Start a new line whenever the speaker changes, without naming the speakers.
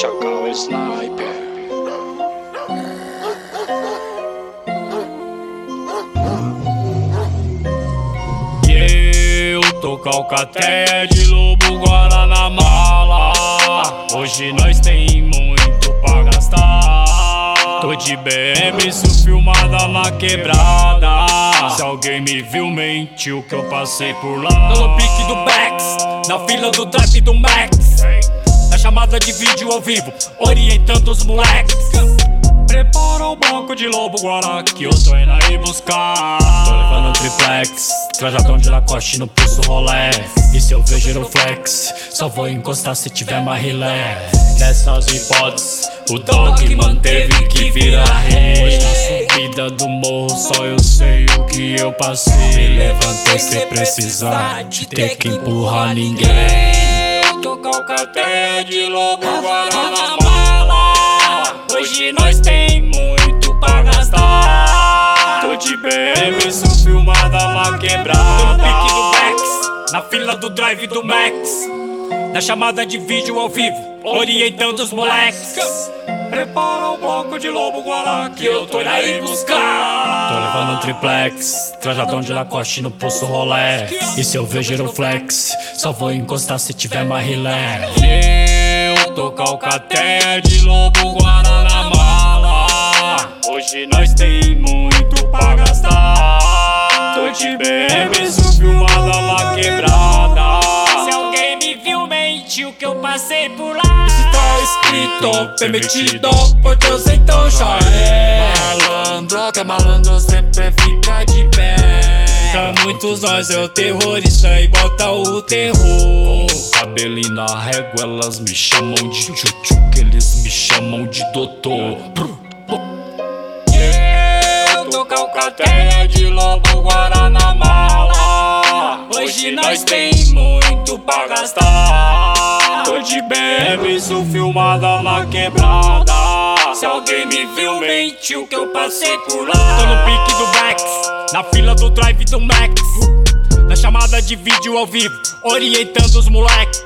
Chacal Sniper.
E eu tô com alcateia de lobo guará na mala. Hoje nós tem muito pra gastar. Tô de BM, isso filmada na quebrada. Se alguém me viu, mentiu que eu passei por lá.
No pique do Bex, na fila do trap do Max, na chamada de vídeo ao vivo, orientando os moleques.
Prepara o bloco de lobo guará que eu tô indo aí buscar. Tô levando um triplex, trajadão de Lacoste no pulso Rolex. E se eu ver giroflex, só vou encostar se tiver mais relé. Nessas hipóteses, o dog manteve que vira rei. Hoje na subida do morro só eu sei o que eu passei. Me levantei sem precisar de ter que empurrar ninguém.
Eu tô com alcateia de lobo guará na mala. Hoje nós tem muito pra gastar.
Tô de BM, isso filmada na quebrada.
No pique do Bex, na fila do drive do Max, na chamada de vídeo ao vivo, orientando os moleques.
Prepara o bloco de lobo guará
Que eu tô indo aí buscar.
Tô levando um triplex, trajadão de Lacoste no pulso Rolex. E se eu ver giroflex, só vou encostar se tiver mais relé. Eu tô com alcateia de lobo guará na mala. Hoje nós tem muito pra gastar. Tô de BM, isso filmada na quebrada.
Se alguém me viu, mentiu que eu passei por lá.
Tá escrito, permitido, por Deus então já é.
Malandro, que é malandro sempre fica de pé.
Pra muitos nós é o terror, isso é igual tá o terror. Cabelinho na régua, elas me chamam de tchutchu, que eles me chamam de doutor.
Eu tô com alcateia de lobo guará na mala. Hoje nós tem muito pra gastar.
Tô de BM, isso filmada na quebrada.
Se alguém me viu, mentiu que eu passei por lá.
Tô no pique do Bex,
na fila do drive do Max, na chamada de vídeo ao vivo, orientando os moleques.